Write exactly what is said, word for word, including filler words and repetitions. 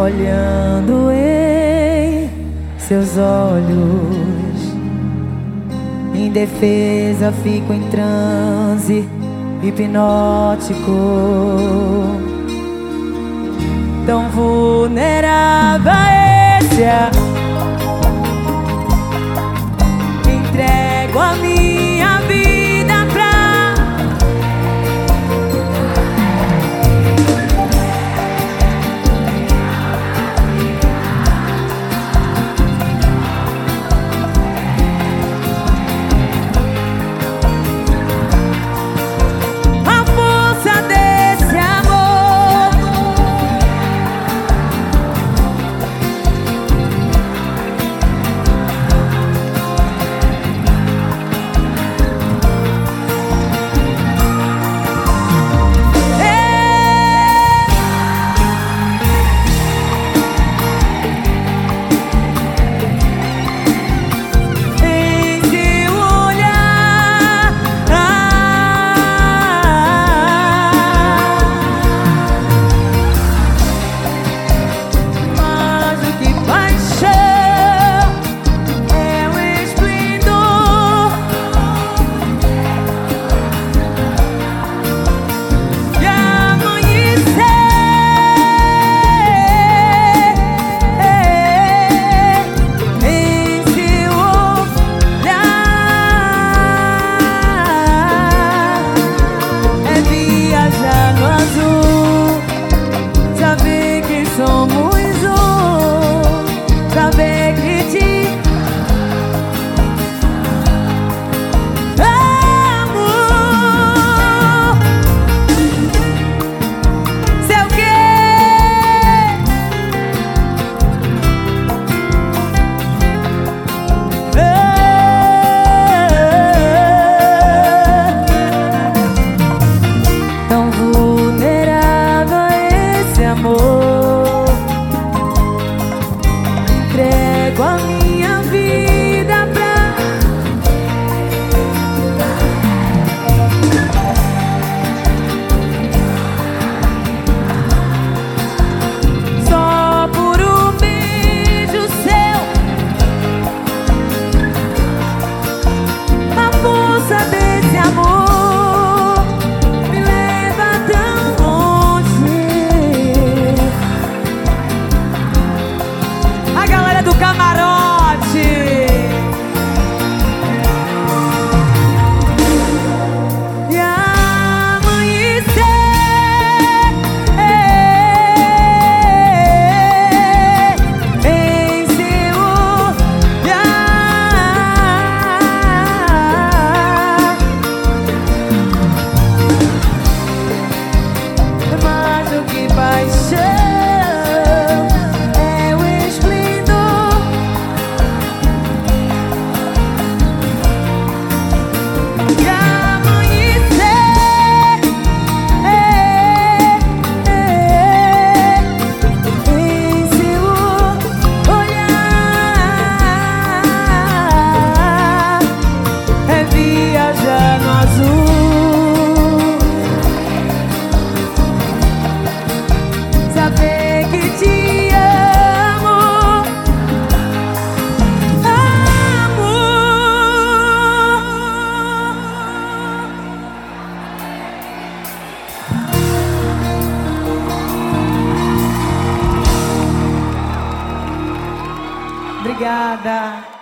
olhando em seus olhos. Indefesa, fico em transe hipnótico, tão vulnerável a esse amor. Entrego a minha vida pra a força desse amor. Somos um, saber que te amo. Sei o quê? Tão vulnerável a esse amor. Entrego a minha vida pra só por um beijo seu. A força desse amor me leva tão longe. A galera do camarote. E amanhecer em seu olhar mais do que paixão. Saber que te amo, amo. Obrigada.